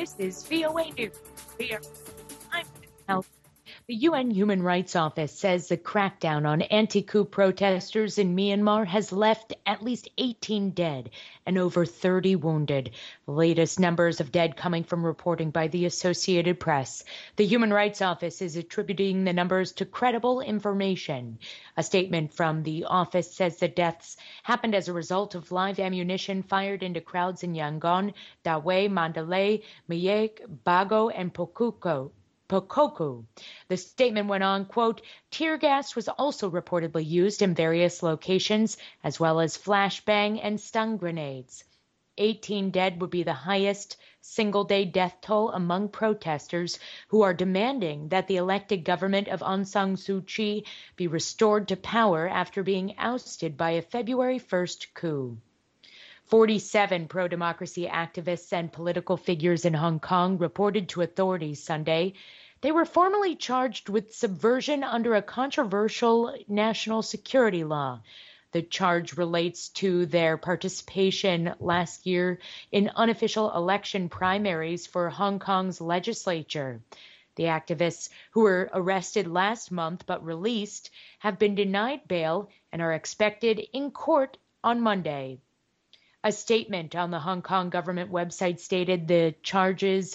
This is VOA News. I'm Mel. The UN Human Rights Office says the crackdown on anti-coup protesters in Myanmar has left at least 18 dead and over 30 wounded. The latest numbers of dead coming from reporting by the Associated Press. The Human Rights Office is attributing the numbers to credible information. A statement from the office says the deaths happened as a result of live ammunition fired into crowds in Yangon, Dawei, Mandalay, Mayek, Bago, and Pokoko. The statement went on, quote, tear gas was also reportedly used in various locations, as well as flashbang and stun grenades. 18 dead would be the highest single-day death toll among protesters who are demanding that the elected government of Aung San Suu Kyi be restored to power after being ousted by a February 1st coup. 47 pro-democracy activists and political figures in Hong Kong reported to authorities Sunday. They were formally charged with subversion under a controversial national security law. The charge relates to their participation last year in unofficial election primaries for Hong Kong's legislature. The activists, who were arrested last month but released, have been denied bail and are expected in court on Monday. A statement on the Hong Kong government website stated the charge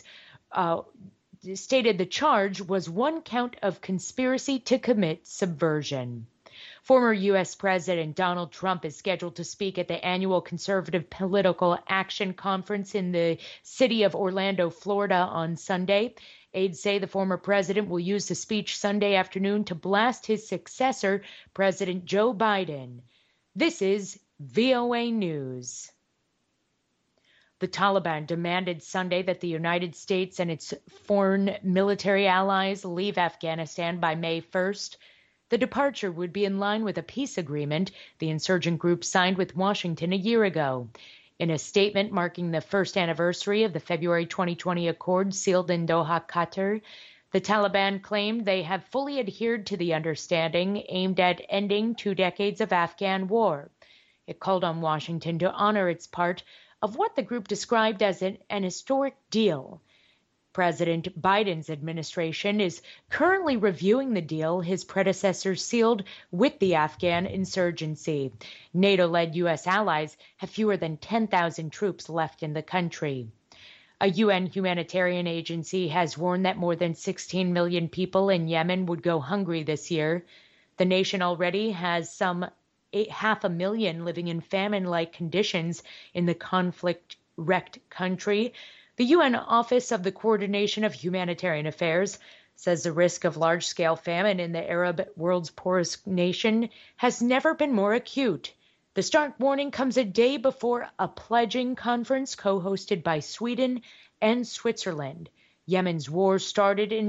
was one count of conspiracy to commit subversion. Former U.S. President Donald Trump is scheduled to speak at the annual Conservative Political Action Conference in the city of Orlando, Florida on Sunday. Aides say the former president will use the speech Sunday afternoon to blast his successor, President Joe Biden. This is VOA News. The Taliban demanded Sunday that the United States and its foreign military allies leave Afghanistan by May 1st. The departure would be in line with a peace agreement the insurgent group signed with Washington a year ago. In a statement marking the first anniversary of the February 2020 accord sealed in Doha, Qatar, the Taliban claimed they have fully adhered to the understanding aimed at ending 2 decades of Afghan war. It called on Washington to honor its part of what the group described as an historic deal. President Biden's administration is currently reviewing the deal his predecessor sealed with the Afghan insurgency. NATO-led U.S. allies have fewer than 10,000 troops left in the country. A UN humanitarian agency has warned that more than 16 million people in Yemen would go hungry this year. The nation already has some 500,000 living in famine-like conditions in the conflict-wrecked country. The UN Office of the Coordination of Humanitarian Affairs says the risk of large-scale famine in the Arab world's poorest nation has never been more acute. The stark warning comes a day before a pledging conference co-hosted by Sweden and Switzerland. Yemen's war started in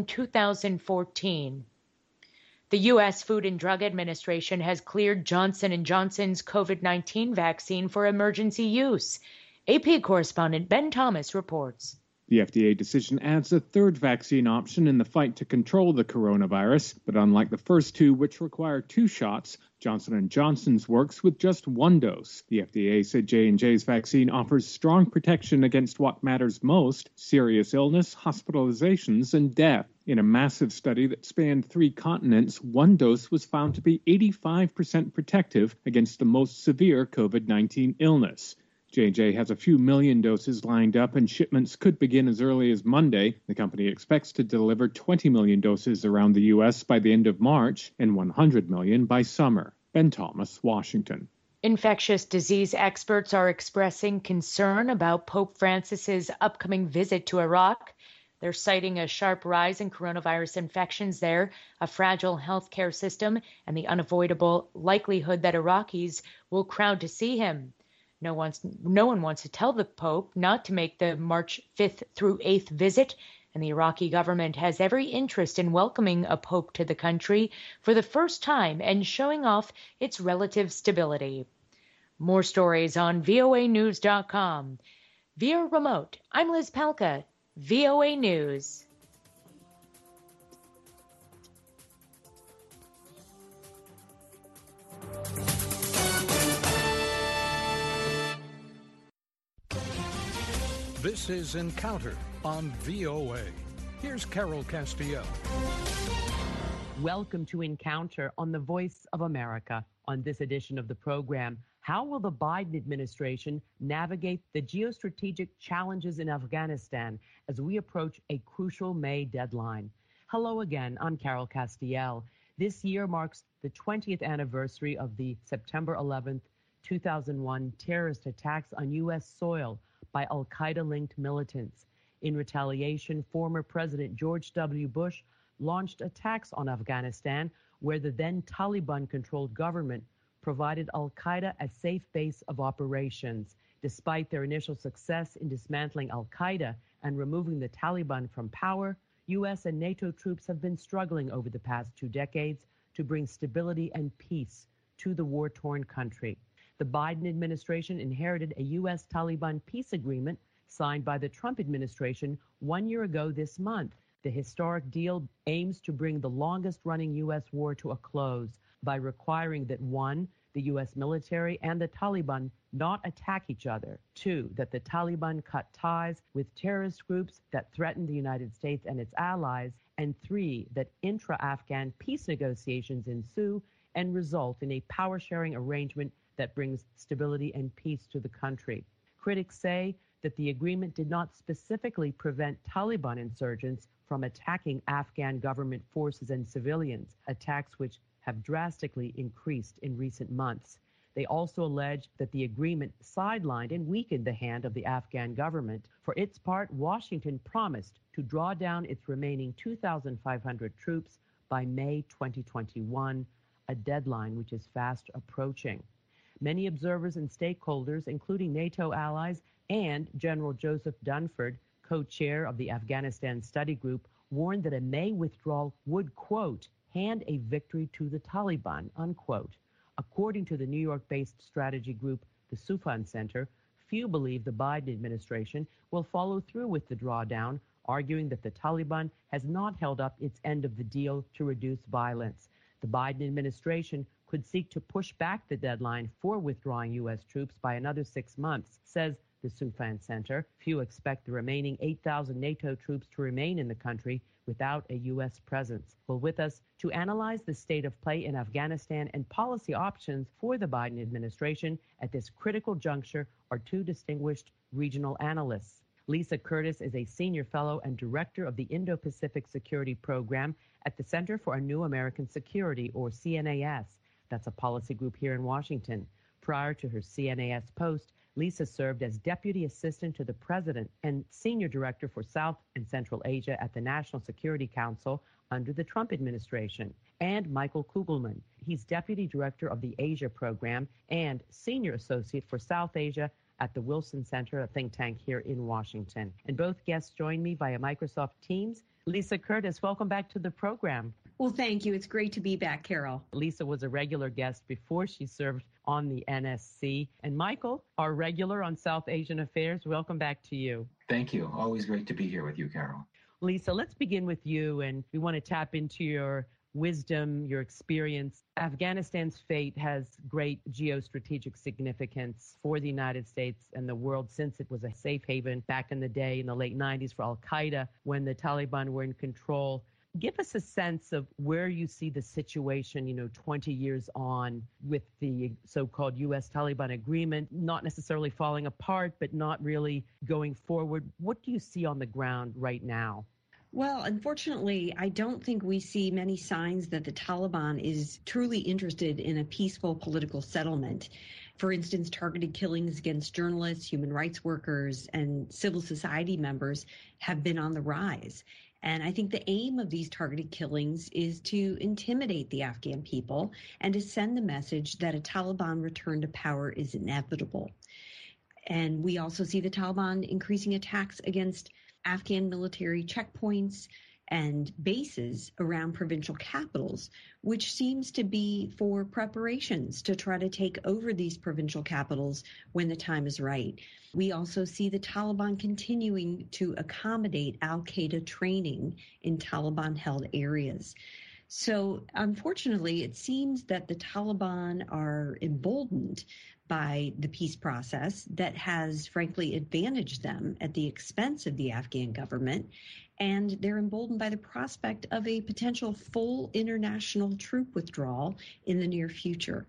2014. The U.S. Food and Drug Administration has cleared Johnson & Johnson's COVID-19 vaccine for emergency use. AP correspondent Ben Thomas reports. The FDA decision adds a third vaccine option in the fight to control the coronavirus, but unlike the first two, which require 2 shots, Johnson & Johnson's works with just 1 dose. The FDA said J&J's vaccine offers strong protection against what matters most: serious illness, hospitalizations, and death. In a massive study that spanned 3 continents, 1 dose was found to be 85% protective against the most severe COVID-19 illness. J&J has a few million doses lined up, and shipments could begin as early as Monday. The company expects to deliver 20 million doses around the U.S. by the end of March and 100 million by summer. Ben Thomas, Washington. Infectious disease experts are expressing concern about Pope Francis's upcoming visit to Iraq. They're citing a sharp rise in coronavirus infections there, a fragile healthcare system, and the unavoidable likelihood that Iraqis will crowd to see him. No one wants to tell the Pope not to make the March 5th through 8th visit, and the Iraqi government has every interest in welcoming a Pope to the country for the first time and showing off its relative stability. More stories on voanews.com. Via remote, I'm Liz Palka, VOA News. This is Encounter on VOA. Here's Carol Castiel. Welcome to Encounter on the Voice of America. On this edition of the program, how will the Biden administration navigate the geostrategic challenges in Afghanistan as we approach a crucial May deadline? Hello again, I'm Carol Castiel. This year marks the 20th anniversary of the September 11th, 2001 terrorist attacks on U.S. soil by al-Qaeda-linked militants. In retaliation, former President George W. Bush launched attacks on Afghanistan, where the then Taliban-controlled government provided al-Qaeda a safe base of operations. Despite their initial success in dismantling al-Qaeda and removing the Taliban from power, U.S. and NATO troops have been struggling over the past 2 decades to bring stability and peace to the war-torn country. The Biden administration inherited a U.S. Taliban peace agreement signed by the Trump administration 1 year ago this month. The historic deal aims to bring the longest-running U.S. war to a close by requiring that 1, the U.S. military and the Taliban not attack each other, 2, that the Taliban cut ties with terrorist groups that threaten the United States and its allies, and 3, that intra-Afghan peace negotiations ensue and result in a power-sharing arrangement that brings stability and peace to the country. Critics say that the agreement did not specifically prevent Taliban insurgents from attacking Afghan government forces and civilians, attacks which have drastically increased in recent months. They also allege that the agreement sidelined and weakened the hand of the Afghan government. For its part, Washington promised to draw down its remaining 2,500 troops by May 2021, a deadline which is fast approaching. Many observers and stakeholders, including NATO allies and General Joseph Dunford, co-chair of the Afghanistan Study Group, warned that a May withdrawal would, quote, hand a victory to the Taliban, unquote. According to the New York-based strategy group, the Soufan Center, few believe the Biden administration will follow through with the drawdown, arguing that the Taliban has not held up its end of the deal to reduce violence. The Biden administration could seek to push back the deadline for withdrawing U.S. troops by another 6 months, says the Soufan Center. Few expect the remaining 8,000 NATO troops to remain in the country without a U.S. presence. Well, with us to analyze the state of play in Afghanistan and policy options for the Biden administration at this critical juncture are 2 distinguished regional analysts. Lisa Curtis is a senior fellow and director of the Indo-Pacific Security Program at the Center for a New American Security, or CNAS. That's a policy group here in Washington. Prior to her CNAS post, Lisa served as Deputy Assistant to the President and Senior Director for South and Central Asia at the National Security Council under the Trump administration. And Michael Kugelman. He's Deputy Director of the Asia Program and Senior Associate for South Asia at the Wilson Center, a think tank here in Washington. And both guests join me via Microsoft Teams. Lisa Curtis, welcome back to the program. Well, thank you. It's great to be back, Carol. Lisa was a regular guest before she served on the NSC. And Michael, our regular on South Asian Affairs, welcome back to you. Thank you. Always great to be here with you, Carol. Lisa, let's begin with you, and we want to tap into your wisdom, your experience. Afghanistan's fate has great geostrategic significance for the United States and the world, since it was a safe haven back in the day in the late 90s for al-Qaeda when the Taliban were in control. Give us a sense of where you see the situation, 20 years on with the so-called U.S. Taliban agreement, not necessarily falling apart, but not really going forward. What do you see on the ground right now? Well, unfortunately, I don't think we see many signs that the Taliban is truly interested in a peaceful political settlement. For instance, targeted killings against journalists, human rights workers, and civil society members have been on the rise. And I think the aim of these targeted killings is to intimidate the Afghan people and to send the message that a Taliban return to power is inevitable. And we also see the Taliban increasing attacks against Afghan military checkpoints and bases around provincial capitals, which seems to be for preparations to try to take over these provincial capitals when the time is right. We also see the Taliban continuing to accommodate al-Qaeda training in Taliban-held areas. So unfortunately, it seems that the Taliban are emboldened by the peace process that has frankly advantaged them at the expense of the Afghan government. And they're emboldened by the prospect of a potential full international troop withdrawal in the near future.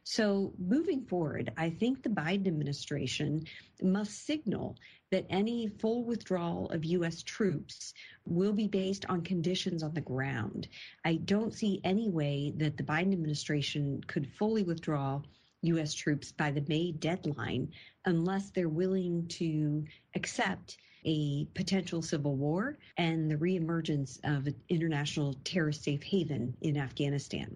So moving forward, I think the Biden administration must signal that any full withdrawal of U.S. troops will be based on conditions on the ground. I don't see any way that the Biden administration could fully withdraw U.S. troops by the May deadline unless they're willing to accept a potential civil war and the reemergence of an international terrorist safe haven in Afghanistan.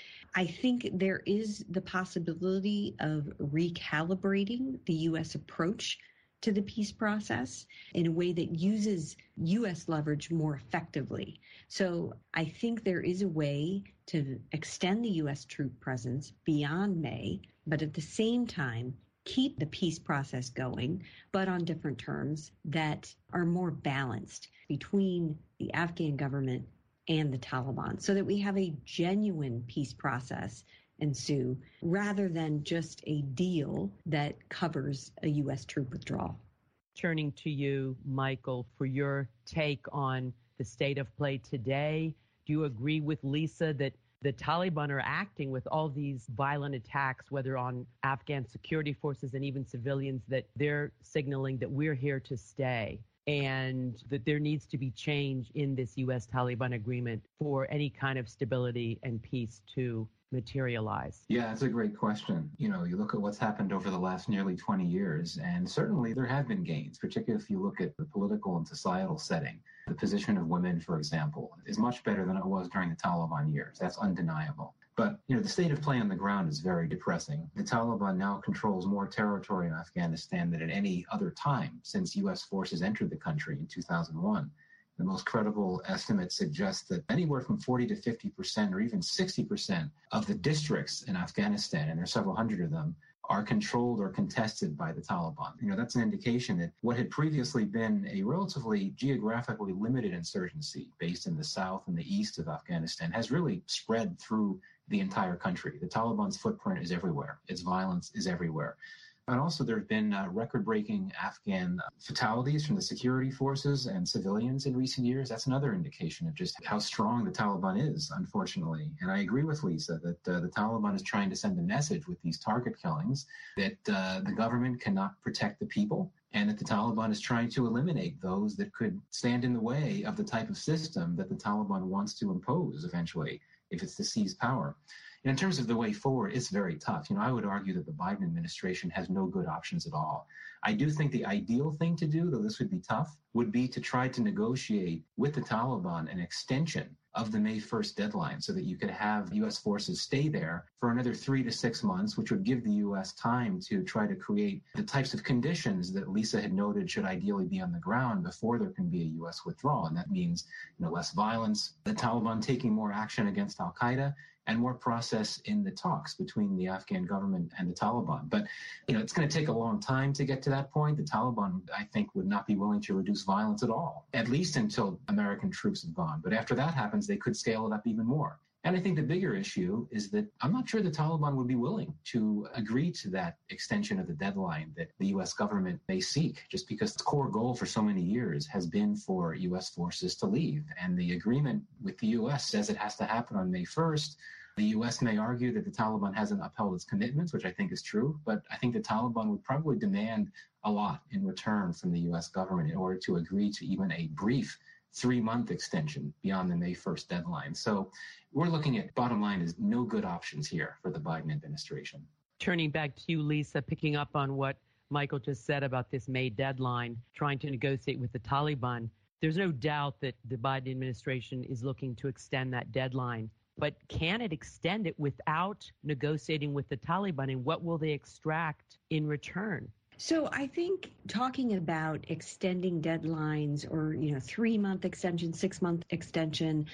I think there is the possibility of recalibrating the U.S. approach to the peace process in a way that uses U.S. leverage more effectively. So I think there is a way to extend the U.S. troop presence beyond May, but at the same time, keep the peace process going, but on different terms that are more balanced between the Afghan government and the Taliban, so that we have a genuine peace process ensue rather than just a deal that covers a U.S. troop withdrawal. Turning to you, Michael, for your take on the state of play today, do you agree with Lisa that the Taliban are acting with all these violent attacks, whether on Afghan security forces and even civilians, that they're signaling that we're here to stay and that there needs to be change in this U.S.-Taliban agreement for any kind of stability and peace to materialize? Yeah, that's a great question. You look at what's happened over the last nearly 20 years, and certainly there have been gains, particularly if you look at the political and societal setting. The position of women, for example, is much better than it was during the Taliban years. That's undeniable. But, the state of play on the ground is very depressing. The Taliban now controls more territory in Afghanistan than at any other time since U.S. forces entered the country in 2001. The most credible estimates suggest that anywhere from 40 to 50% or even 60% of the districts in Afghanistan, and there are several hundred of them, are controlled or contested by the Taliban. That's an indication that what had previously been a relatively geographically limited insurgency based in the south and the east of Afghanistan has really spread through the entire country. The Taliban's footprint is everywhere. Its violence is everywhere. And also there have been record-breaking Afghan fatalities from the security forces and civilians in recent years. That's another indication of just how strong the Taliban is, unfortunately. And I agree with Lisa that the Taliban is trying to send a message with these target killings that the government cannot protect the people, and that the Taliban is trying to eliminate those that could stand in the way of the type of system that the Taliban wants to impose eventually, if it's to seize power. And in terms of the way forward, it's very tough. I would argue that the Biden administration has no good options at all. I do think the ideal thing to do, though this would be tough, would be to try to negotiate with the Taliban an extension of the May 1st deadline so that you could have U.S. forces stay there for another 3 to 6 months, which would give the U.S. time to try to create the types of conditions that Lisa had noted should ideally be on the ground before there can be a U.S. withdrawal. And that means less violence, the Taliban taking more action against al-Qaeda, and more process in the talks between the Afghan government and the Taliban. But, it's going to take a long time to get to that point. The Taliban, I think, would not be willing to reduce violence at all, at least until American troops have gone. But after that happens, they could scale it up even more. And I think the bigger issue is that I'm not sure the Taliban would be willing to agree to that extension of the deadline that the U.S. government may seek, just because its core goal for so many years has been for U.S. forces to leave. And the agreement with the U.S. says it has to happen on May 1st. The U.S. may argue that the Taliban hasn't upheld its commitments, which I think is true, but I think the Taliban would probably demand a lot in return from the U.S. government in order to agree to even a brief 3-month extension beyond the May 1st deadline. So we're looking at, bottom line, is no good options here for the Biden administration. Turning back to you, Lisa, picking up on what Michael just said about this May deadline, trying to negotiate with the Taliban, there's no doubt that the Biden administration is looking to extend that deadline. But can it extend it without negotiating with the Taliban? And what will they extract in return? So I think talking about extending deadlines or, 3-month extension, 6-month extension,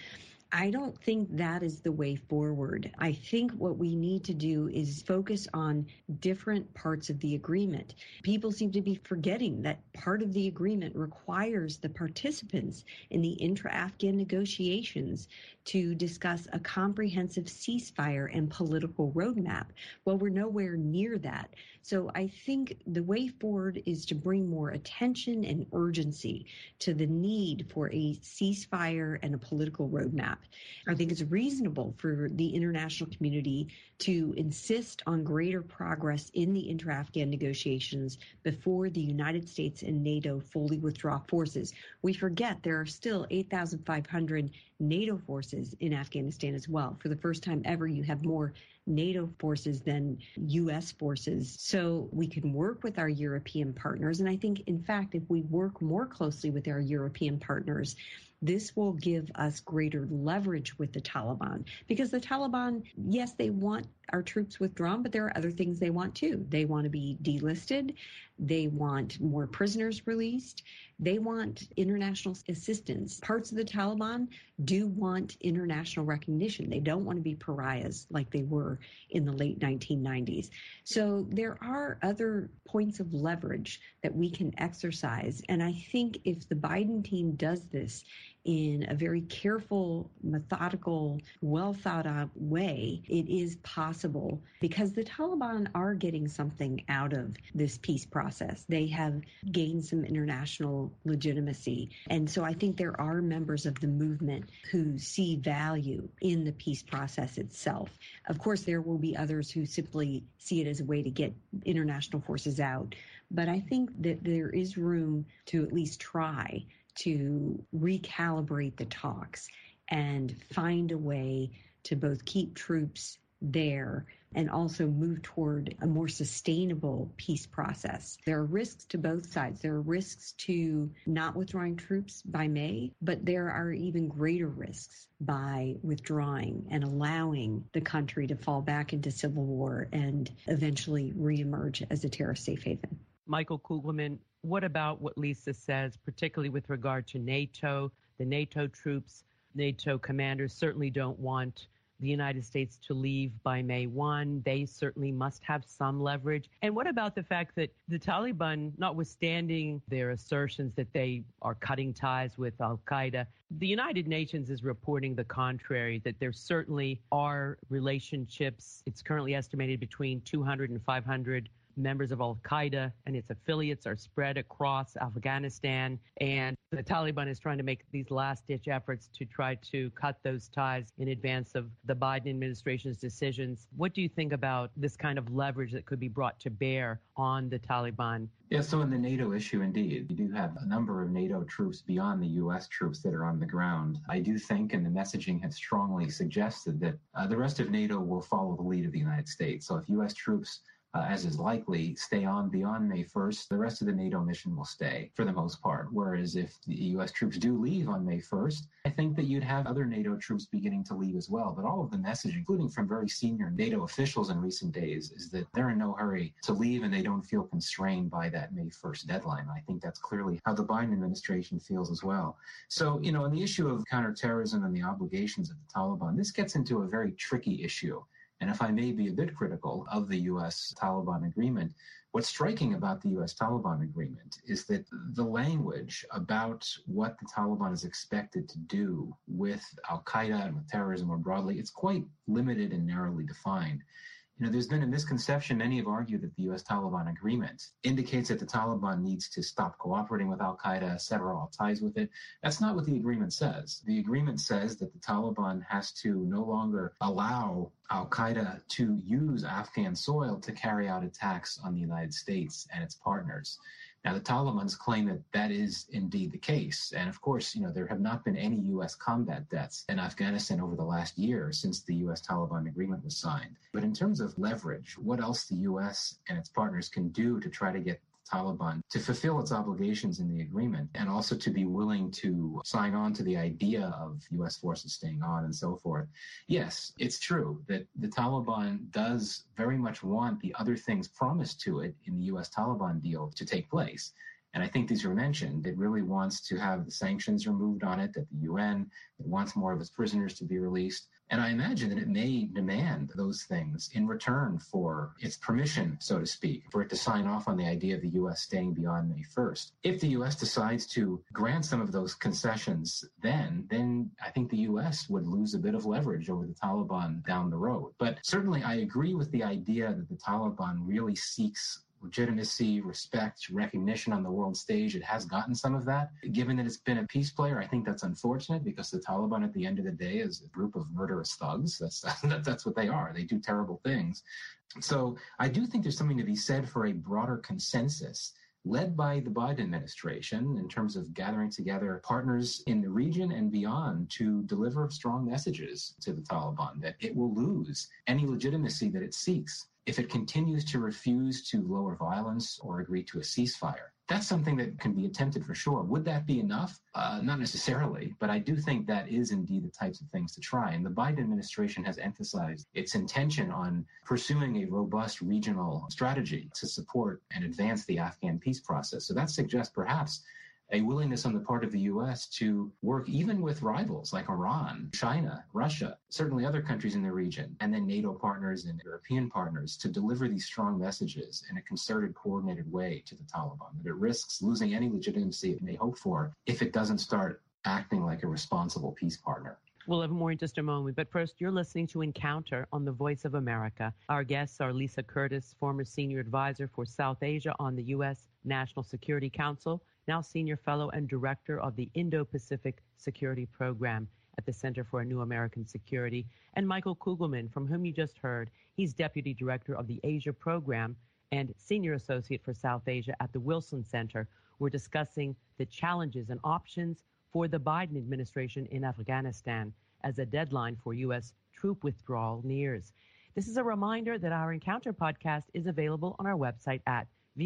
I don't think that is the way forward. I think what we need to do is focus on different parts of the agreement. People seem to be forgetting that part of the agreement requires the participants in the intra-Afghan negotiations to discuss a comprehensive ceasefire and political roadmap. Well, we're nowhere near that. So I think the way forward is to bring more attention and urgency to the need for a ceasefire and a political roadmap. I think it's reasonable for the international community to insist on greater progress in the intra-Afghan negotiations before the United States and NATO fully withdraw forces. We forget there are still 8,500 NATO forces in Afghanistan as well. For the first time ever, you have more NATO forces than U.S. forces. So we can work with our European partners. And I think, in fact, if we work more closely with our European partners, this will give us greater leverage with the Taliban, because the Taliban, yes, they want our troops withdrawn, but there are other things they want too. They want to be delisted. They want more prisoners released. They want international assistance. Parts of the Taliban do want international recognition. They don't want to be pariahs like they were in the late 1990s. So there are other points of leverage that we can exercise. And I think if the Biden team does this in a very careful, methodical, well thought out way, it is possible, because the Taliban are getting something out of this peace process. They have gained some international legitimacy. And so I think there are members of the movement who see value in the peace process itself. Of course, there will be others who simply see it as a way to get international forces out. But I think that there is room to at least try to recalibrate the talks and find a way to both keep troops there and also move toward a more sustainable peace process. There are risks to both sides. There are risks to not withdrawing troops by May, but there are even greater risks by withdrawing and allowing the country to fall back into civil war and eventually reemerge as a terrorist safe haven. Michael Kugelman, what about what Lisa says, particularly with regard to NATO? The NATO troops, NATO commanders certainly don't want the United States to leave by May 1. They certainly must have some leverage. And what about the fact that the Taliban, notwithstanding their assertions that they are cutting ties with al-Qaeda, the United Nations is reporting the contrary, that there certainly are relationships. It's currently estimated between 200 and 500 members of al-Qaeda and its affiliates are spread across Afghanistan. And the Taliban is trying to make these last-ditch efforts to try to cut those ties in advance of the Biden administration's decisions. What do you think about this kind of leverage that could be brought to bear on the Taliban? Yeah, so in the NATO issue, indeed, you do have a number of NATO troops beyond the U.S. troops that are on the ground. I do think, and the messaging has strongly suggested, that the rest of NATO will follow the lead of the United States. So if U.S. troops as is likely, stay on beyond May 1st, the rest of the NATO mission will stay for the most part. Whereas if the U.S. troops do leave on May 1st, I think that you'd have other NATO troops beginning to leave as well. But all of the message, including from very senior NATO officials in recent days, is that they're in no hurry to leave and they don't feel constrained by that May 1st deadline. I think that's clearly how the Biden administration feels as well. So, you know, on the issue of counterterrorism and the obligations of the Taliban, this gets into a very tricky issue. And if I may be a bit critical of the U.S.-Taliban agreement, what's striking about the U.S.-Taliban agreement is that the language about what the Taliban is expected to do with al-Qaeda and with terrorism more broadly, it's quite limited and narrowly defined. You know, there's been a misconception. Many have argued that the U.S.-Taliban agreement indicates that the Taliban needs to stop cooperating with al-Qaeda, sever all ties with it. That's not what the agreement says. The agreement says that the Taliban has to no longer allow al-Qaeda to use Afghan soil to carry out attacks on the United States and its partners. Now, the Taliban's claim that that is indeed the case. And of course, you know, there have not been any U.S. combat deaths in Afghanistan over the last year since the U.S.-Taliban agreement was signed. But in terms of leverage, what else the U.S. and its partners can do to try to get Taliban to fulfill its obligations in the agreement and also to be willing to sign on to the idea of U.S. forces staying on and so forth. Yes, it's true that the Taliban does very much want the other things promised to it in the U.S. Taliban deal to take place. And I think these were mentioned. It really wants to have the sanctions removed on it at the UN. It wants more of its prisoners to be released. And I imagine that it may demand those things in return for its permission, so to speak, for it to sign off on the idea of the U.S. staying beyond May 1st. If the U.S. decides to grant some of those concessions then I think the U.S. would lose a bit of leverage over the Taliban down the road. But certainly I agree with the idea that the Taliban really seeks legitimacy, respect, recognition on the world stage. It has gotten some of that. Given that it's been a peace player, I think that's unfortunate because the Taliban at the end of the day is a group of murderous thugs. That's what they are. They do terrible things. So I do think there's something to be said for a broader consensus led by the Biden administration in terms of gathering together partners in the region and beyond to deliver strong messages to the Taliban that it will lose any legitimacy that it seeks if it continues to refuse to lower violence or agree to a ceasefire. That's something that can be attempted for sure. Would that be enough? Not necessarily, but I do think that is indeed the types of things to try. And the Biden administration has emphasized its intention on pursuing a robust regional strategy to support and advance the Afghan peace process. So that suggests perhaps a willingness on the part of the U.S. to work even with rivals like Iran, China, Russia, certainly other countries in the region, and then NATO partners and European partners to deliver these strong messages in a concerted, coordinated way to the Taliban, that it risks losing any legitimacy it may hope for if it doesn't start acting like a responsible peace partner. We'll have more in just a moment, but first, you're listening to Encounter on the Voice of America. Our guests are Lisa Curtis, former senior advisor for South Asia on the U.S. National Security Council, now senior fellow and director of the Indo-Pacific Security Program at the Center for a New American Security, and Michael Kugelman, from whom you just heard. He's deputy director of the Asia Program and senior associate for South Asia at the Wilson Center. We're discussing the challenges and options for the Biden administration in Afghanistan as a deadline for U.S. troop withdrawal nears. This is a reminder that our Encounter podcast is available on our website at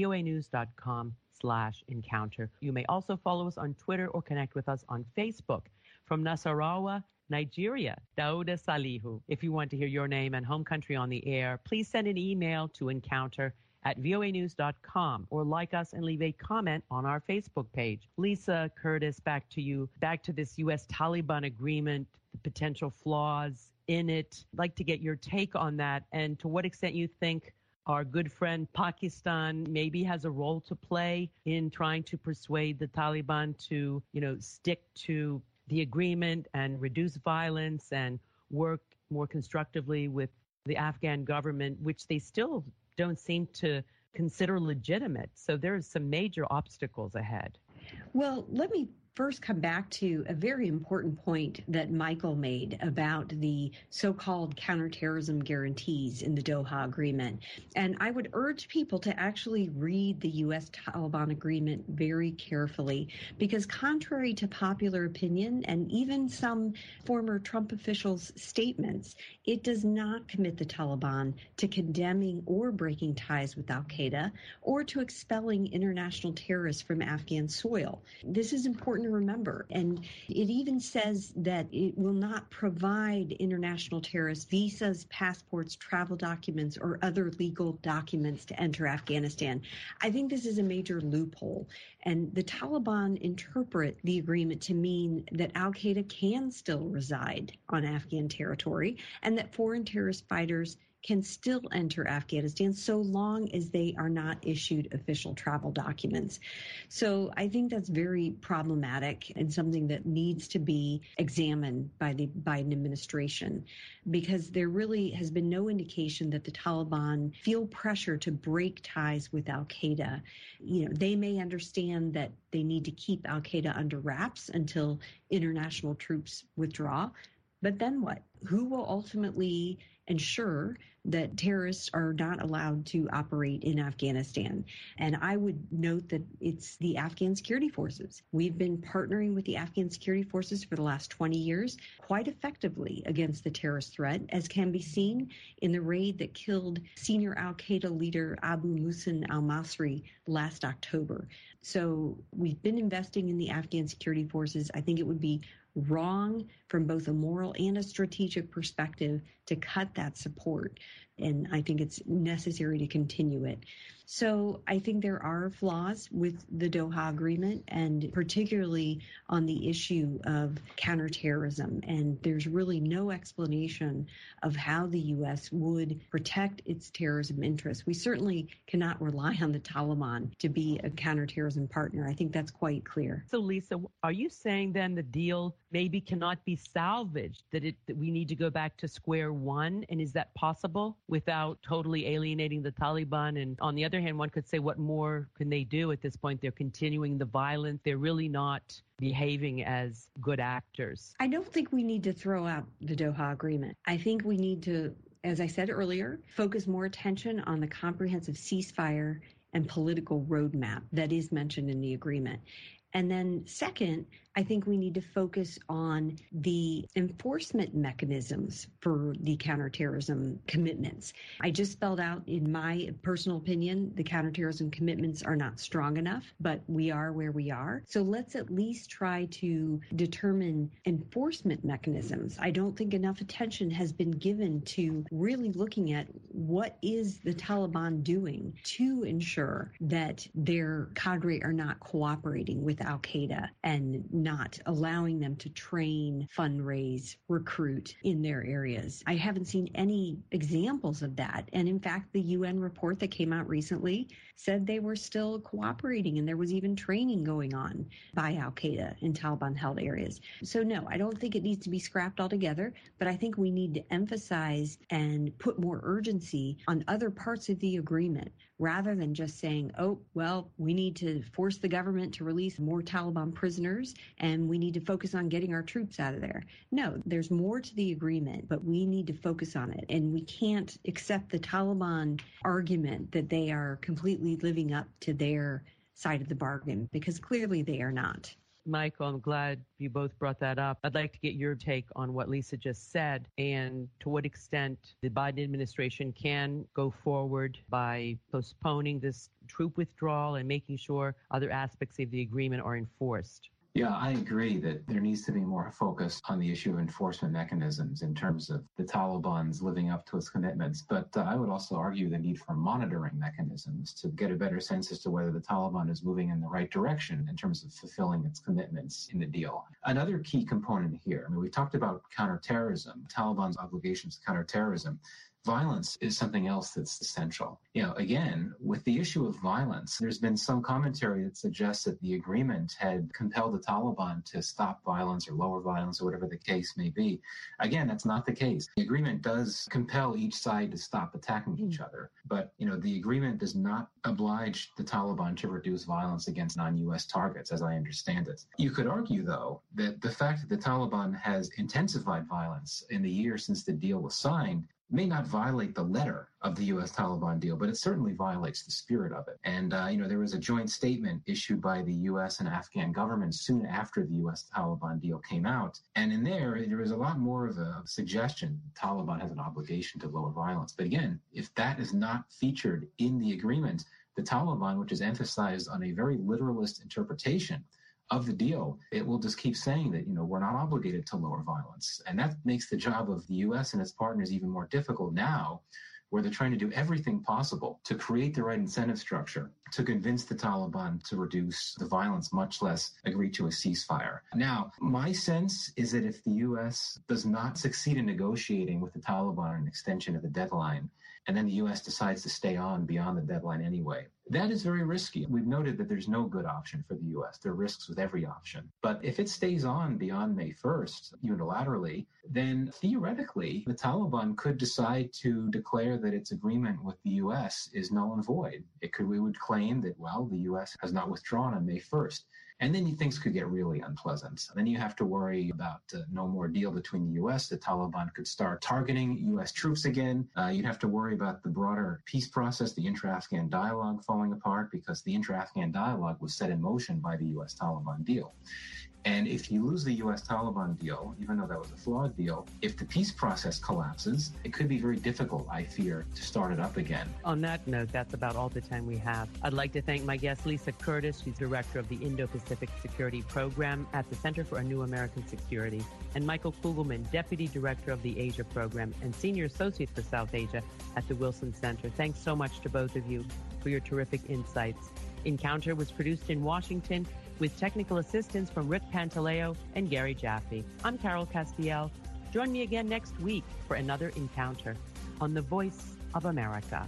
voanews.com/encounter. You may also follow us on Twitter or connect with us on Facebook. From Nasarawa, Nigeria, Dauda Salihu. If you want to hear your name and home country on the air, please send an email to encounter@voanews.com or like us and leave a comment on our Facebook page. Lisa Curtis, back to you. Back to this U.S. Taliban agreement, the potential flaws in it. I'd like to get your take on that and to what extent you think our good friend Pakistan maybe has a role to play in trying to persuade the Taliban to, stick to the agreement and reduce violence and work more constructively with the Afghan government, which they still don't seem to consider legitimate. So there's some major obstacles ahead. Well, let me first come back to a very important point that Michael made about the so-called counterterrorism guarantees in the Doha Agreement. And I would urge people to actually read the U.S. Taliban agreement very carefully, because contrary to popular opinion and even some former Trump officials' statements, it does not commit the Taliban to condemning or breaking ties with al-Qaeda or to expelling international terrorists from Afghan soil. This is important to remember. And it even says that it will not provide international terrorists visas, passports, travel documents, or other legal documents to enter Afghanistan. I think this is a major loophole. And the Taliban interpret the agreement to mean that al-Qaeda can still reside on Afghan territory and that foreign terrorist fighters can still enter Afghanistan so long as they are not issued official travel documents. So I think that's very problematic and something that needs to be examined by the Biden administration, because there really has been no indication that the Taliban feel pressure to break ties with al-Qaeda. They may understand that they need to keep al-Qaeda under wraps until international troops withdraw. But then what? Who will ultimately ensure that terrorists are not allowed to operate in Afghanistan? And I would note that it's the Afghan security forces. We've been partnering with the Afghan security forces for the last 20 years quite effectively against the terrorist threat, as can be seen in the raid that killed senior al-Qaeda leader Abu Muhsin al-Masri last October. So we've been investing in the Afghan security forces. I think it would be wrong from both a moral and a strategic perspective to cut that support. And I think it's necessary to continue it. So I think there are flaws with the Doha Agreement, and particularly on the issue of counterterrorism. And there's really no explanation of how the U.S. would protect its terrorism interests. We certainly cannot rely on the Taliban to be a counterterrorism partner. I think that's quite clear. So, Lisa, are you saying then the deal maybe cannot be salvaged, that we need to go back to square one? And is that possible without totally alienating the Taliban? And on the other hand, one could say, what more can they do at this point? They're continuing the violence. They're really not behaving as good actors. I don't think we need to throw out the Doha Agreement. I think we need to, as I said earlier, focus more attention on the comprehensive ceasefire and political roadmap that is mentioned in the agreement. And then second, I think we need to focus on the enforcement mechanisms for the counterterrorism commitments. I just spelled out, in my personal opinion, the counterterrorism commitments are not strong enough, but we are where we are. So let's at least try to determine enforcement mechanisms. I don't think enough attention has been given to really looking at what is the Taliban doing to ensure that their cadre are not cooperating with al-Qaeda and not allowing them to train, fundraise, recruit in their areas. I haven't seen any examples of that. And in fact, the UN report that came out recently said they were still cooperating, and there was even training going on by al-Qaeda in Taliban-held areas. So no, I don't think it needs to be scrapped altogether, but I think we need to emphasize and put more urgency on other parts of the agreement, rather than just saying, oh, well, we need to force the government to release more Taliban prisoners and we need to focus on getting our troops out of there. No, there's more to the agreement, but we need to focus on it. And we can't accept the Taliban argument that they are completely living up to their side of the bargain, because clearly they are not. Michael, I'm glad you both brought that up. I'd like to get your take on what Lisa just said, and to what extent the Biden administration can go forward by postponing this troop withdrawal and making sure other aspects of the agreement are enforced. Yeah, I agree that there needs to be more focus on the issue of enforcement mechanisms in terms of the Taliban's living up to its commitments. But I would also argue the need for monitoring mechanisms to get a better sense as to whether the Taliban is moving in the right direction in terms of fulfilling its commitments in the deal. Another key component here, we talked about counterterrorism, Taliban's obligations to counterterrorism. Violence is something else that's essential. Again, with the issue of violence, there's been some commentary that suggests that the agreement had compelled the Taliban to stop violence or lower violence or whatever the case may be. Again, that's not the case. The agreement does compel each side to stop attacking each other. But, the agreement does not oblige the Taliban to reduce violence against non-U.S. targets, as I understand it. You could argue, though, that the fact that the Taliban has intensified violence in the year since the deal was signed may not violate the letter of the U.S.-Taliban deal, but it certainly violates the spirit of it. And, there was a joint statement issued by the U.S. and Afghan governments soon after the U.S.-Taliban deal came out. And in there was a lot more of a suggestion the Taliban has an obligation to lower violence. But again, if that is not featured in the agreement, the Taliban, which is emphasized on a very literalist interpretation of the deal, it will just keep saying that, we're not obligated to lower violence. And that makes the job of the U.S. and its partners even more difficult now, where they're trying to do everything possible to create the right incentive structure to convince the Taliban to reduce the violence, much less agree to a ceasefire. Now, my sense is that if the U.S. does not succeed in negotiating with the Taliban an extension of the deadline, and then the U.S. decides to stay on beyond the deadline anyway, that is very risky. We've noted that there's no good option for the U.S. There are risks with every option. But if it stays on beyond May 1st, unilaterally, then theoretically, the Taliban could decide to declare that its agreement with the U.S. is null and void. We would claim that, the U.S. has not withdrawn on May 1st. And then things could get really unpleasant. Then you have to worry about no more deal between the U.S. The Taliban could start targeting U.S. troops again. You'd have to worry about the broader peace process, the intra-Afghan dialogue falling apart, because the intra-Afghan dialogue was set in motion by the U.S.-Taliban deal. And if you lose the U.S. Taliban deal, even though that was a flawed deal, if the peace process collapses, it could be very difficult, I fear, to start it up again. On that note, that's about all the time we have. I'd like to thank my guest, Lisa Curtis. She's director of the Indo-Pacific Security Program at the Center for a New American Security, and Michael Kugelman, deputy director of the Asia Program and senior associate for South Asia at the Wilson Center. Thanks so much to both of you for your terrific insights. Encounter was produced in Washington with technical assistance from Rick Pantaleo and Gary Jaffe. I'm Carol Castiel. Join me again next week for another Encounter on the Voice of America.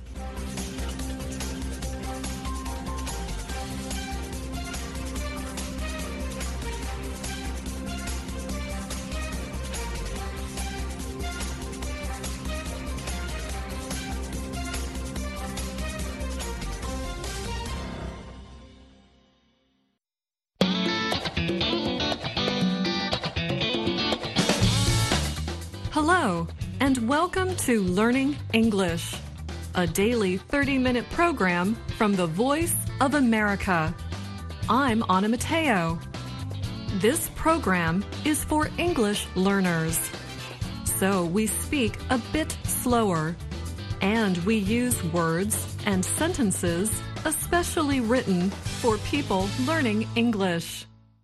Hello, and welcome to Learning English, a daily 30-minute program from the Voice of America. I'm Anna Mateo. This program is for English learners, so we speak a bit slower, and we use words and sentences especially written for people learning English.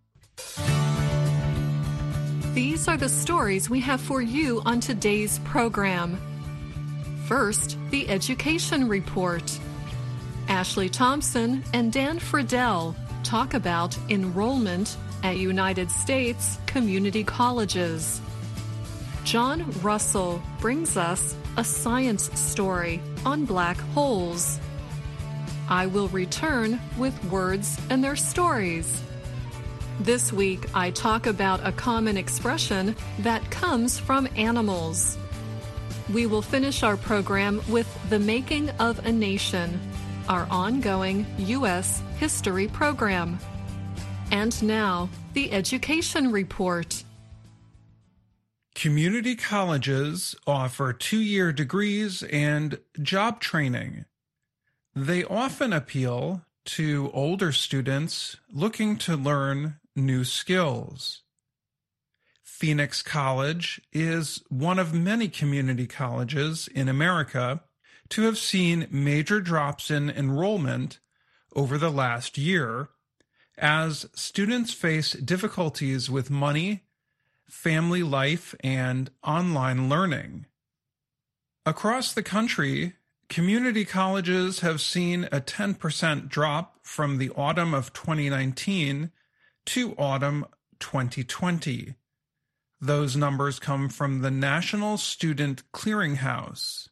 These are the stories we have for you on today's program. First, the Education Report. Ashley Thompson and Dan Friedel talk about enrollment at United States community colleges. John Russell brings us a science story on black holes. I will return with words and their stories. This week, I talk about a common expression that comes from animals. We will finish our program with The Making of a Nation, our ongoing U.S. history program. And now, the Education Report. Community colleges offer 2-year degrees and job training. They often appeal to older students looking to learn new skills. Phoenix College is one of many community colleges in America to have seen major drops in enrollment over the last year as students face difficulties with money, family life, and online learning. Across the country, community colleges have seen a 10% drop from the autumn of 2019 to autumn 2020. Those numbers come from the National Student Clearinghouse.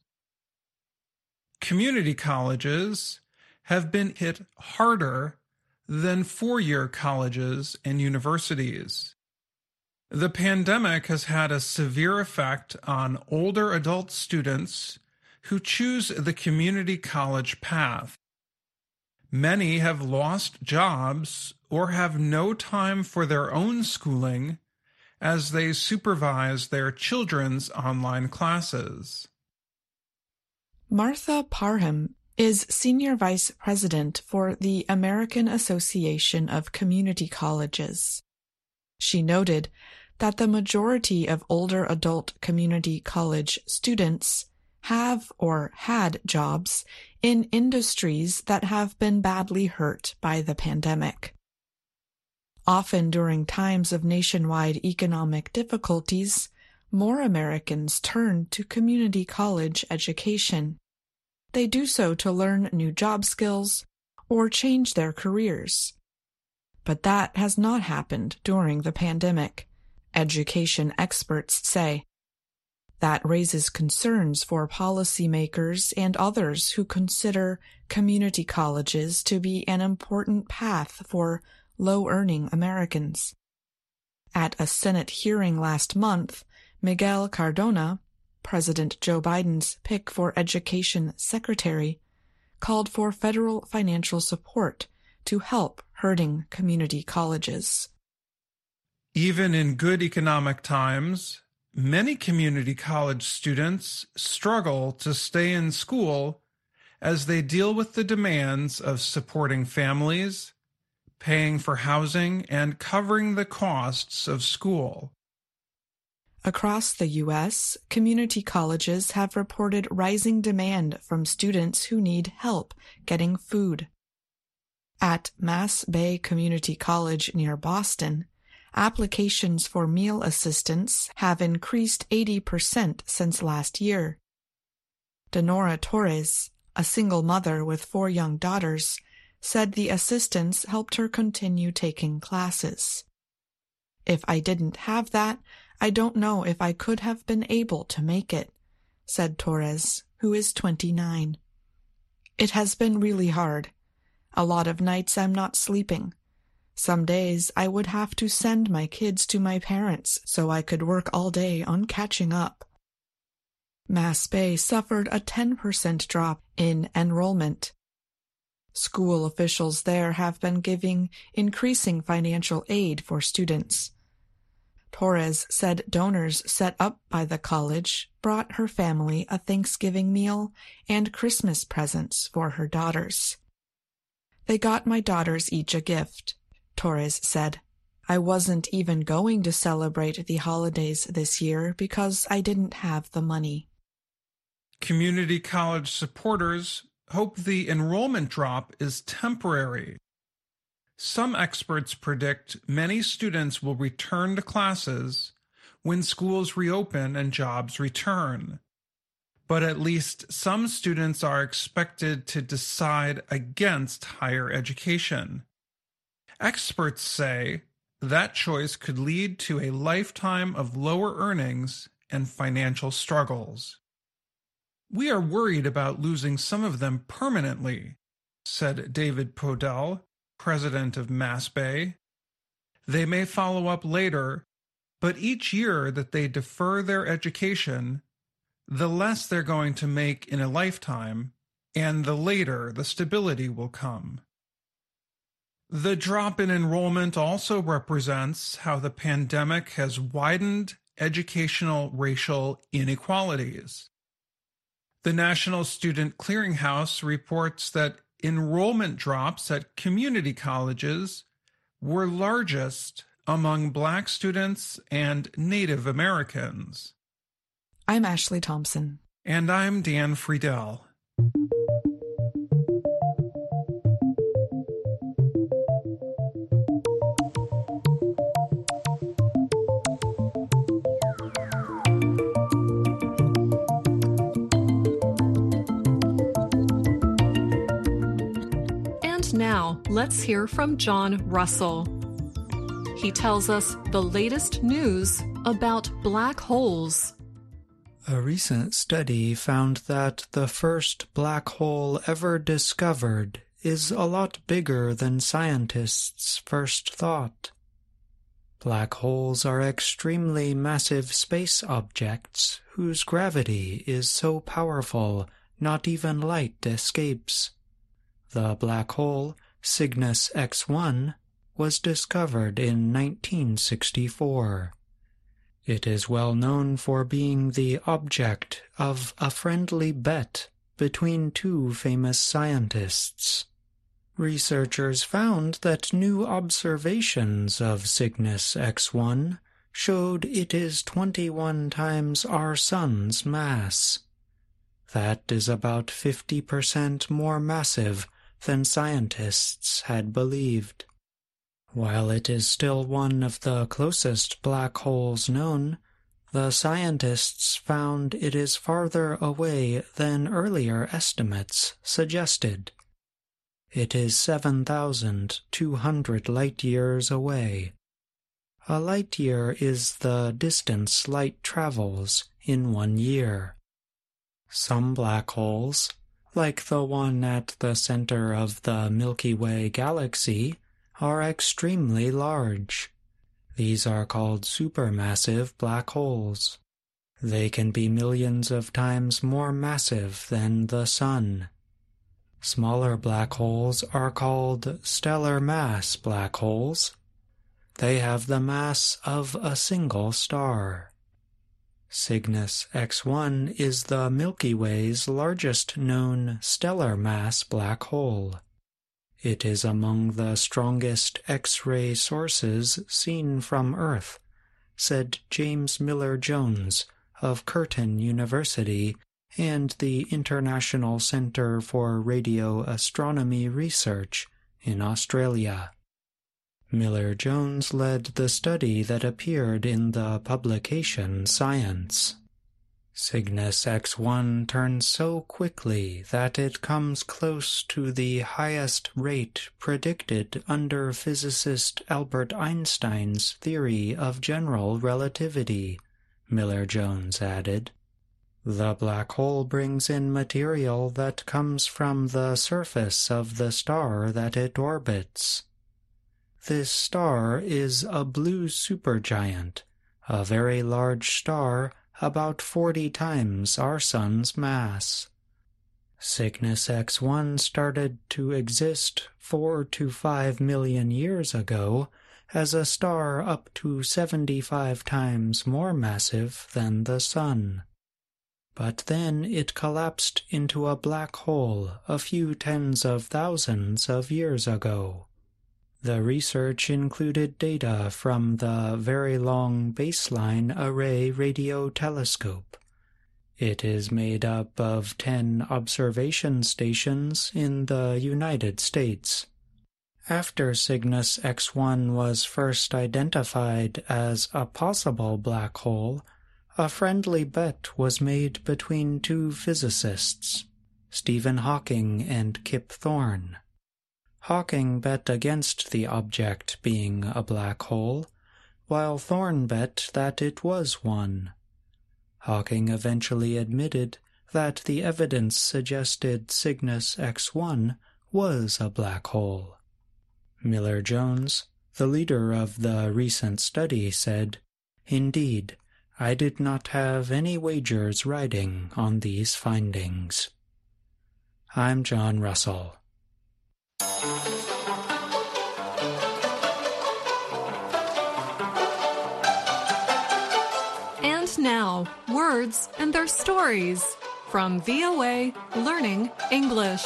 Community colleges have been hit harder than 4-year colleges and universities. The pandemic has had a severe effect on older adult students who choose the community college path. Many have lost jobs or have no time for their own schooling as they supervise their children's online classes. Martha Parham is Senior Vice President for the American Association of Community Colleges. She noted that the majority of older adult community college students have or had jobs in industries that have been badly hurt by the pandemic. Often during times of nationwide economic difficulties, more Americans turn to community college education. They do so to learn new job skills or change their careers. But that has not happened during the pandemic, education experts say. That raises concerns for policymakers and others who consider community colleges to be an important path for low-earning Americans. At a Senate hearing last month, Miguel Cardona, President Joe Biden's pick for Education Secretary, called for federal financial support to help hurting community colleges. Even in good economic times, many community college students struggle to stay in school as they deal with the demands of supporting families, paying for housing and covering the costs of school. Across the U.S., community colleges have reported rising demand from students who need help getting food. At Mass Bay Community College near Boston, applications for meal assistance have increased 80% since last year. Denora Torres, a single mother with 4 young daughters, said the assistance helped her continue taking classes. "If I didn't have that, I don't know if I could have been able to make it," said Torres, who is 29. "It has been really hard. A lot of nights I'm not sleeping. Some days I would have to send my kids to my parents so I could work all day on catching up." Mass Bay suffered a 10% drop in enrollment. School officials there have been giving increasing financial aid for students. Torres said donors set up by the college brought her family a Thanksgiving meal and Christmas presents for her daughters. "They got my daughters each a gift," Torres said. "I wasn't even going to celebrate the holidays this year because I didn't have the money." Community college supporters hope the enrollment drop is temporary. Some experts predict many students will return to classes when schools reopen and jobs return. But at least some students are expected to decide against higher education. Experts say that choice could lead to a lifetime of lower earnings and financial struggles. "We are worried about losing some of them permanently," said David Podell, president of Mass Bay. "They may follow up later, but each year that they defer their education, the less they're going to make in a lifetime, and the later the stability will come." The drop in enrollment also represents how the pandemic has widened educational racial inequalities. The National Student Clearinghouse reports that enrollment drops at community colleges were largest among Black students and Native Americans. I'm Ashley Thompson. And I'm Dan Friedel. Now, let's hear from John Russell. He tells us the latest news about black holes. A recent study found that the first black hole ever discovered is a lot bigger than scientists first thought. Black holes are extremely massive space objects whose gravity is so powerful not even light escapes. The black hole, Cygnus X1, was discovered in 1964. It is well known for being the object of a friendly bet between 2 famous scientists. Researchers found that new observations of Cygnus X1 showed it is 21 times our Sun's mass. That is about 50% more massive than scientists had believed. While it is still one of the closest black holes known, the scientists found it is farther away than earlier estimates suggested. It is 7,200 light-years away. A light-year is the distance light travels in 1 year. Some black holes, like the one at the center of the Milky Way galaxy, are extremely large. These are called supermassive black holes. They can be millions of times more massive than the Sun. Smaller black holes are called stellar mass black holes. They have the mass of a single star. Cygnus X1 is the Milky Way's largest known stellar mass black hole. It is among the strongest X-ray sources seen from Earth, said James Miller Jones of Curtin University and the International Centre for Radio Astronomy Research in Australia. Miller Jones led the study that appeared in the publication Science. Cygnus X1 turns so quickly that it comes close to the highest rate predicted under physicist Albert Einstein's theory of general relativity, Miller Jones added. The black hole brings in material that comes from the surface of the star that it orbits. This star is a blue supergiant, a very large star about 40 times our Sun's mass. Cygnus X1 started to exist 4 to 5 million years ago as a star up to 75 times more massive than the Sun. But then it collapsed into a black hole a few tens of thousands of years ago. The research included data from the Very Long Baseline Array Radio Telescope. It is made up of 10 observation stations in the United States. After Cygnus X1 was first identified as a possible black hole, a friendly bet was made between two physicists, Stephen Hawking and Kip Thorne. Hawking bet against the object being a black hole, while Thorne bet that it was one. Hawking eventually admitted that the evidence suggested Cygnus X1 was a black hole. Miller Jones, the leader of the recent study, said, "Indeed, I did not have any wagers riding on these findings." I'm John Russell. And now, words and their stories from VOA Learning English.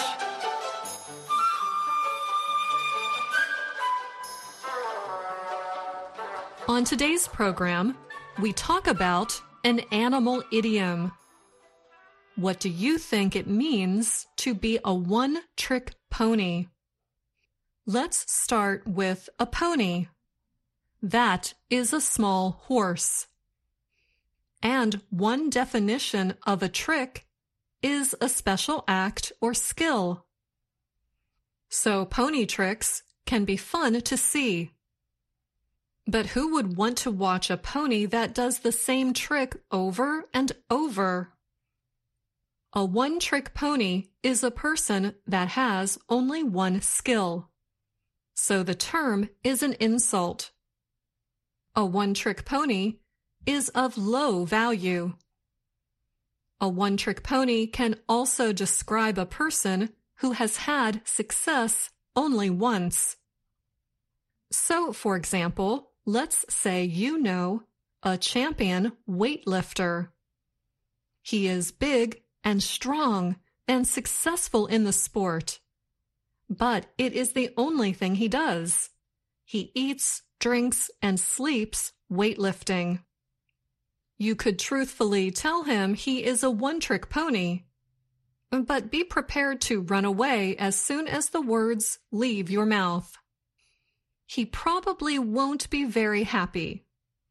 On today's program, we talk about an animal idiom. What do you think it means to be a one-trick pony? Let's start with a pony. That is a small horse. And one definition of a trick is a special act or skill. So pony tricks can be fun to see. But who would want to watch a pony that does the same trick over and over? A one-trick pony is a person that has only one skill. So the term is an insult. A one-trick pony is of low value. A one-trick pony can also describe a person who has had success only once. So, for example, let's say you know a champion weightlifter. He is big and strong and successful in the sport. But it is the only thing he does. He eats, drinks, and sleeps weightlifting. You could truthfully tell him he is a one-trick pony, but be prepared to run away as soon as the words leave your mouth. He probably won't be very happy.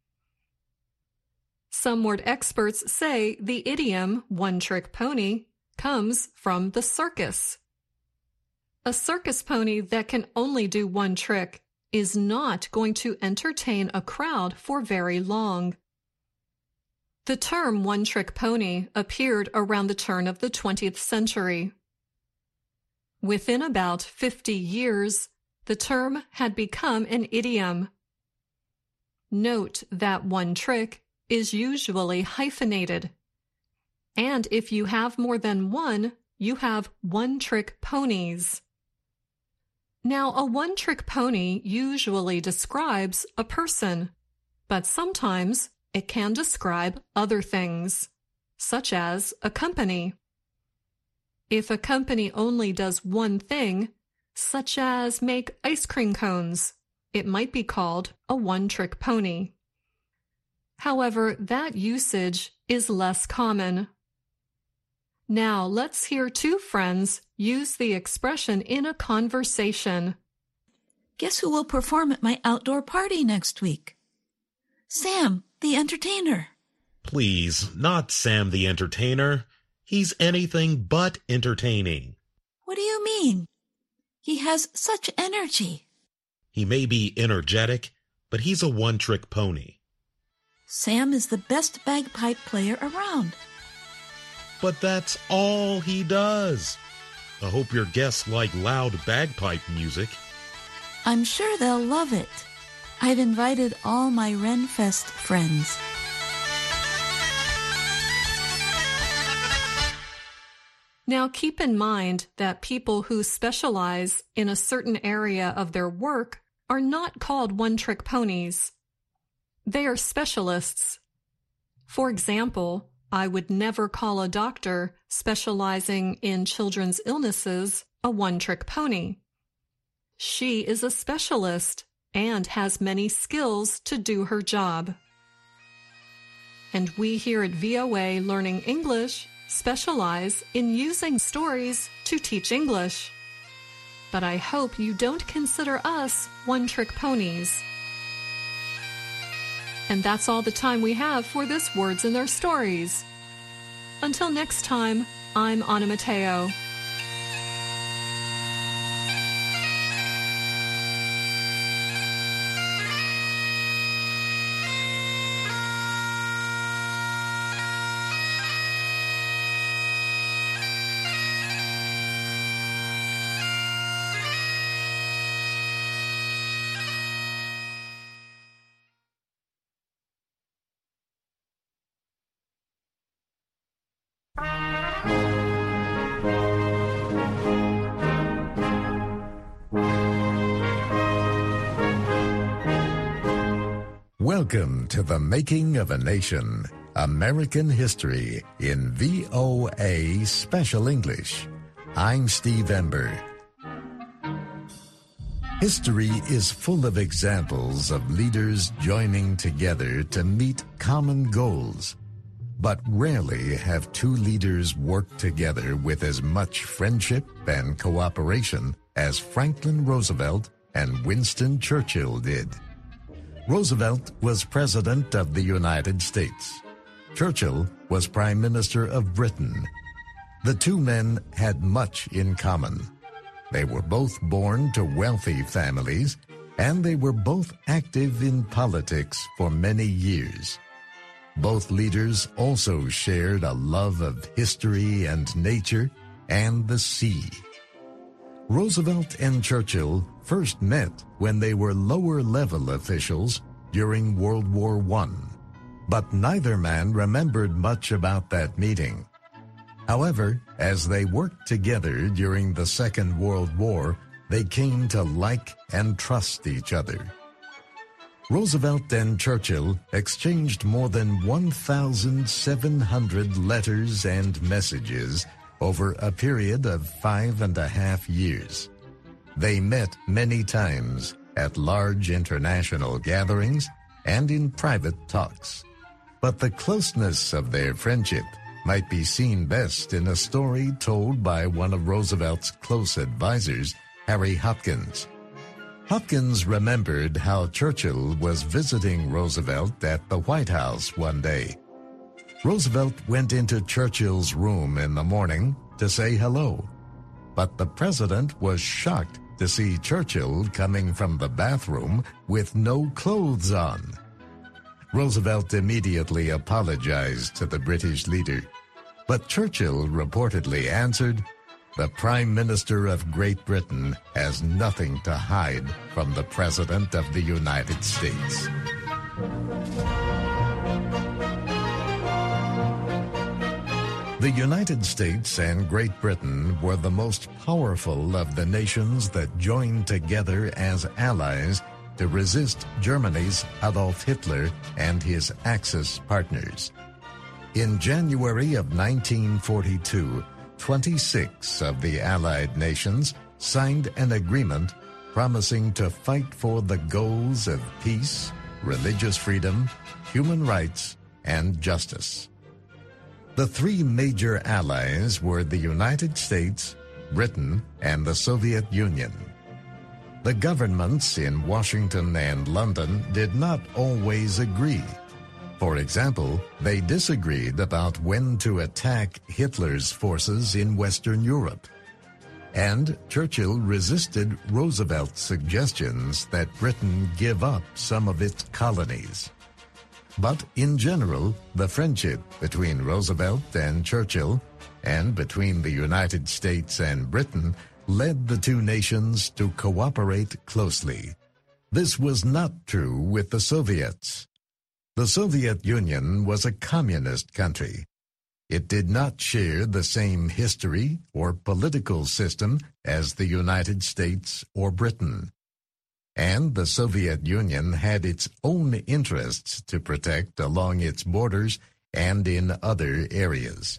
Some word experts say the idiom one-trick pony comes from the circus. A circus pony that can only do one trick is not going to entertain a crowd for very long. The term one-trick pony appeared around the turn of the 20th century. Within about 50 years, the term had become an idiom. Note that one trick is usually hyphenated. And if you have more than one, you have one-trick ponies. Now, a one-trick pony usually describes a person, but sometimes it can describe other things, such as a company. If a company only does one thing, such as make ice cream cones. It might be called a one-trick pony. However, that usage is less common. Now let's hear two friends use the expression in a conversation. Guess who will perform at my outdoor party next week? Sam, the entertainer. Please, not Sam the entertainer. He's anything but entertaining. What do you mean? He has such energy. He may be energetic, but he's a one-trick pony. Sam is the best bagpipe player around. But that's all he does. I hope your guests like loud bagpipe music. I'm sure they'll love it. I've invited all my Renfest friends. Now keep in mind that people who specialize in a certain area of their work are not called one-trick ponies. They are specialists. For example, I would never call a doctor specializing in children's illnesses a one-trick pony. She is a specialist and has many skills to do her job. And we here at VOA Learning English specialize in using stories to teach English. But I hope you don't consider us one-trick ponies. And that's all the time we have for this Words and Their Stories. Until next time, I'm Anna Mateo. Welcome to The Making of a Nation, American History in VOA Special English. I'm Steve Ember. History is full of examples of leaders joining together to meet common goals. But rarely have two leaders worked together with as much friendship and cooperation as Franklin Roosevelt and Winston Churchill did. Roosevelt was President of the United States. Churchill was Prime Minister of Britain. The two men had much in common. They were both born to wealthy families, and they were both active in politics for many years. Both leaders also shared a love of history and nature and the sea. Roosevelt and Churchill first met when they were lower-level officials during World War I, but neither man remembered much about that meeting. However, as they worked together during the Second World War, they came to like and trust each other. Roosevelt and Churchill exchanged more than 1,700 letters and messages over a period of 5.5 years. They met many times at large international gatherings and in private talks. But the closeness of their friendship might be seen best in a story told by one of Roosevelt's close advisors, Harry Hopkins. Hopkins remembered how Churchill was visiting Roosevelt at the White House one day. Roosevelt went into Churchill's room in the morning to say hello, but the president was shocked to see Churchill coming from the bathroom with no clothes on. Roosevelt immediately apologized to the British leader, but Churchill reportedly answered, "The Prime Minister of Great Britain has nothing to hide from the President of the United States." The United States and Great Britain were the most powerful of the nations that joined together as allies to resist Germany's Adolf Hitler and his Axis partners. In January of 1942, 26 of the Allied nations signed an agreement promising to fight for the goals of peace, religious freedom, human rights, and justice. The three major allies were the United States, Britain, and the Soviet Union. The governments in Washington and London did not always agree. For example, they disagreed about when to attack Hitler's forces in Western Europe. And Churchill resisted Roosevelt's suggestions that Britain give up some of its colonies. But in general, the friendship between Roosevelt and Churchill, and between the United States and Britain, led the two nations to cooperate closely. This was not true with the Soviets. The Soviet Union was a communist country. It did not share the same history or political system as the United States or Britain. And the Soviet Union had its own interests to protect along its borders and in other areas.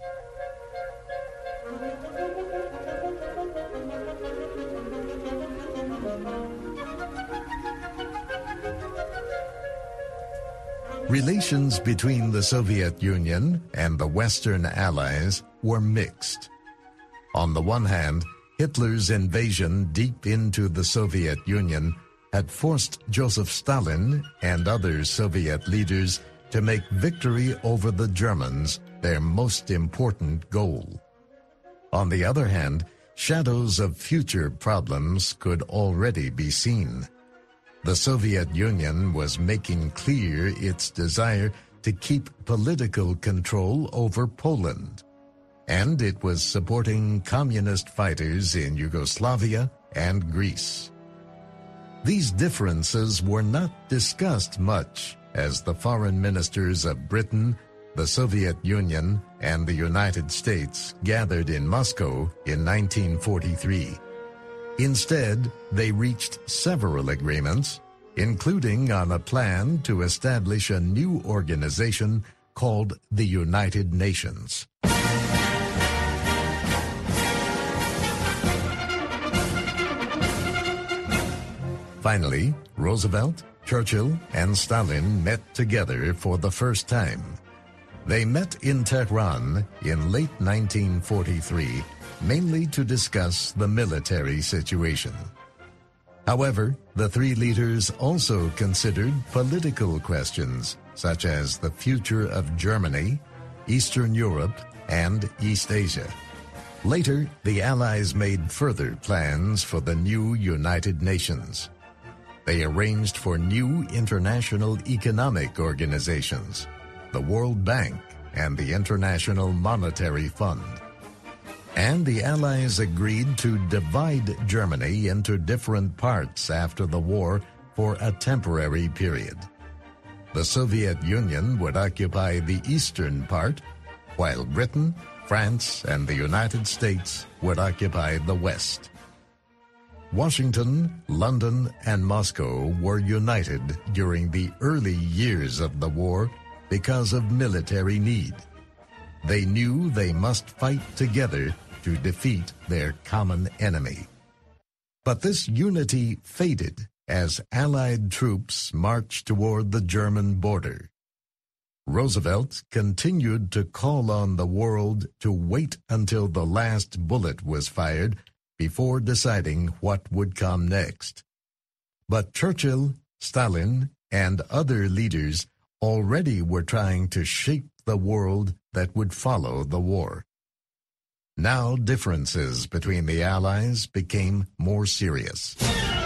Relations between the Soviet Union and the Western Allies were mixed. On the one hand, Hitler's invasion deep into the Soviet Union had forced Joseph Stalin and other Soviet leaders to make victory over the Germans their most important goal. On the other hand, shadows of future problems could already be seen. The Soviet Union was making clear its desire to keep political control over Poland, and it was supporting communist fighters in Yugoslavia and Greece. These differences were not discussed much as the foreign ministers of Britain, the Soviet Union, and the United States gathered in Moscow in 1943. Instead, they reached several agreements, including on a plan to establish a new organization called the United Nations. Finally, Roosevelt, Churchill, and Stalin met together for the first time. They met in Tehran in late 1943, mainly to discuss the military situation. However, the three leaders also considered political questions, such as the future of Germany, Eastern Europe, and East Asia. Later, the Allies made further plans for the new United Nations. They arranged for new international economic organizations, the World Bank and the International Monetary Fund. And the Allies agreed to divide Germany into different parts after the war for a temporary period. The Soviet Union would occupy the eastern part, while Britain, France, and the United States would occupy the west. Washington, London, and Moscow were united during the early years of the war because of military need. They knew they must fight together to defeat their common enemy. But this unity faded as Allied troops marched toward the German border. Roosevelt continued to call on the world to wait until the last bullet was fired before deciding what would come next. But Churchill, Stalin, and other leaders already were trying to shape the world that would follow the war. Now differences between the Allies became more serious.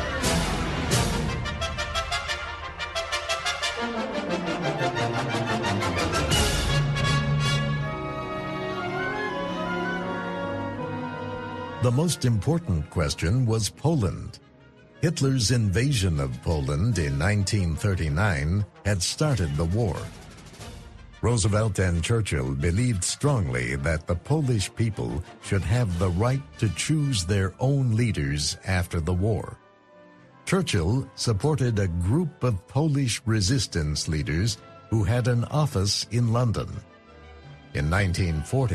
The most important question was Poland. Hitler's invasion of Poland in 1939 had started the war. Roosevelt and Churchill believed strongly that the Polish people should have the right to choose their own leaders after the war. Churchill supported a group of Polish resistance leaders who had an office in London. In 1940,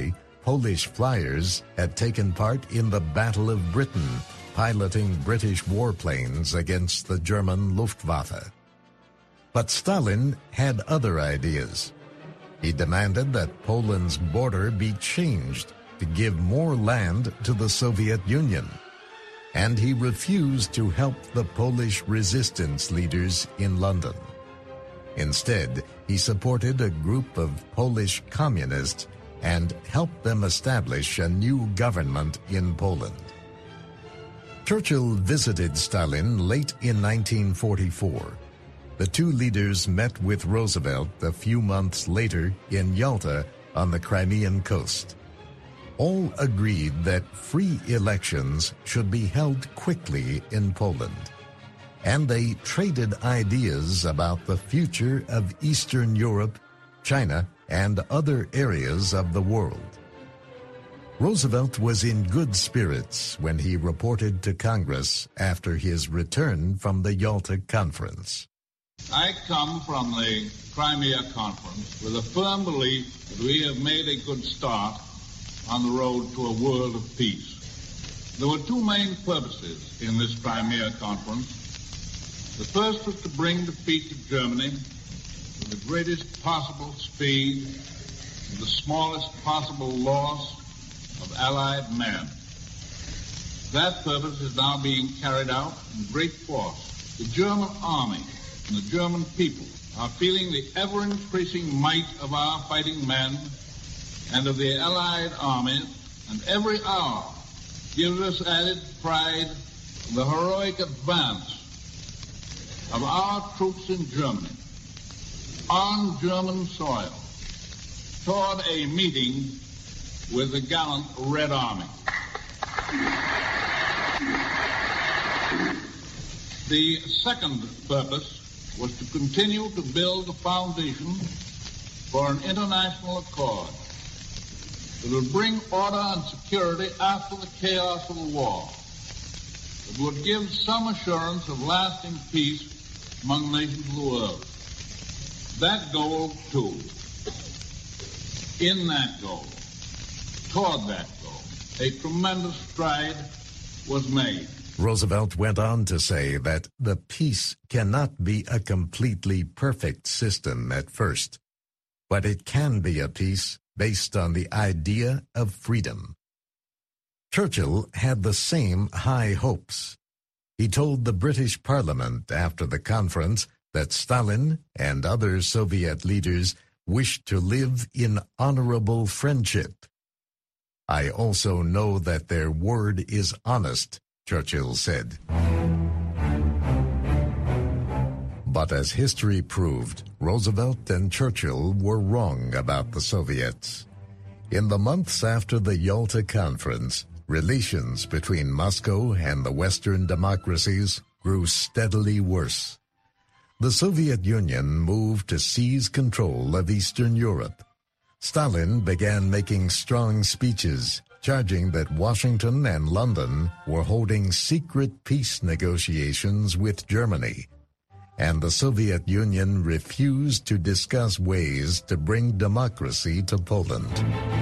Polish flyers had taken part in the Battle of Britain, piloting British warplanes against the German Luftwaffe. But Stalin had other ideas. He demanded that Poland's border be changed to give more land to the Soviet Union. And he refused to help the Polish resistance leaders in London. Instead, he supported a group of Polish communists and helped them establish a new government in Poland. Churchill visited Stalin late in 1944. The two leaders met with Roosevelt a few months later in Yalta on the Crimean coast. All agreed that free elections should be held quickly in Poland, and they traded ideas about the future of Eastern Europe, China, and other areas of the world. Roosevelt was in good spirits when he reported to Congress after his return from the Yalta Conference. I come from the Crimea Conference with a firm belief that we have made a good start on the road to a world of peace. There were two main purposes in this Crimea Conference. The first was to bring defeat to Germany with the greatest possible speed and the smallest possible loss of Allied men. That purpose is now being carried out in great force. The German army and the German people are feeling the ever-increasing might of our fighting men and of the Allied armies, and every hour gives us added pride in the heroic advance of our troops in Germany, on German soil, toward a meeting with the gallant Red Army. The second purpose was to continue to build the foundation for an international accord that would bring order and security after the chaos of the war. It would give some assurance of lasting peace among the nations of the world. That goal, too, in that goal, toward that goal, a tremendous stride was made. Roosevelt went on to say that the peace cannot be a completely perfect system at first, but it can be a peace based on the idea of freedom. Churchill had the same high hopes. He told the British Parliament after the conference that Stalin and other Soviet leaders wished to live in honorable friendship. I also know that their word is honest, Churchill said. But as history proved, Roosevelt and Churchill were wrong about the Soviets. In the months after the Yalta Conference, relations between Moscow and the Western democracies grew steadily worse. The Soviet Union moved to seize control of Eastern Europe. Stalin began making strong speeches, charging that Washington and London were holding secret peace negotiations with Germany, and the Soviet Union refused to discuss ways to bring democracy to Poland.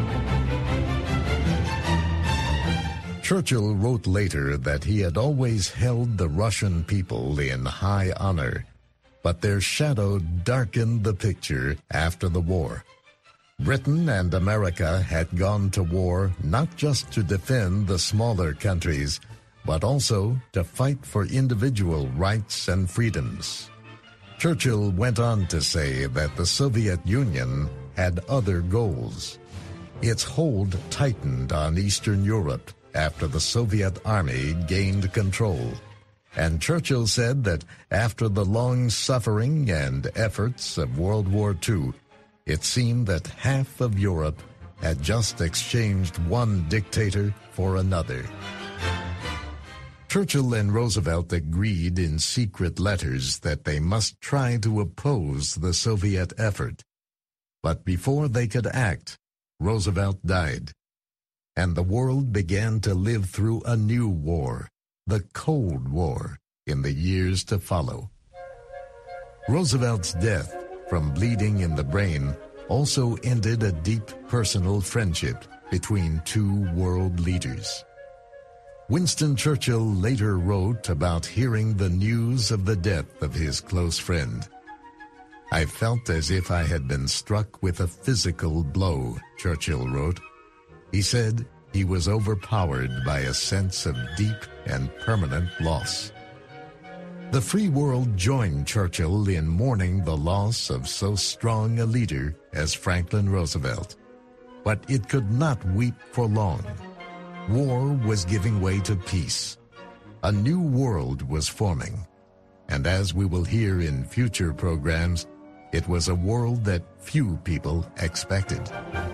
Churchill wrote later that he had always held the Russian people in high honor, but their shadow darkened the picture after the war. Britain and America had gone to war not just to defend the smaller countries, but also to fight for individual rights and freedoms. Churchill went on to say that the Soviet Union had other goals. Its hold tightened on Eastern Europe after the Soviet army gained control. And Churchill said that after the long suffering and efforts of World War II, it seemed that half of Europe had just exchanged one dictator for another. Churchill and Roosevelt agreed in secret letters that they must try to oppose the Soviet effort. But before they could act, Roosevelt died, and the world began to live through a new war, the Cold War, in the years to follow. Roosevelt's death from bleeding in the brain also ended a deep personal friendship between two world leaders. Winston Churchill later wrote about hearing the news of the death of his close friend. "I felt as if I had been struck with a physical blow," Churchill wrote. He said he was overpowered by a sense of deep and permanent loss. The free world joined Churchill in mourning the loss of so strong a leader as Franklin Roosevelt. But it could not weep for long. War was giving way to peace. A new world was forming. And as we will hear in future programs, it was a world that few people expected.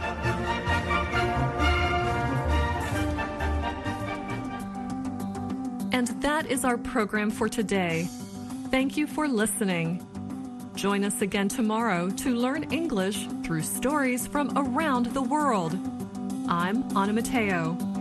And that is our program for today. Thank you for listening. Join us again tomorrow to learn English through stories from around the world. I'm Anna Mateo.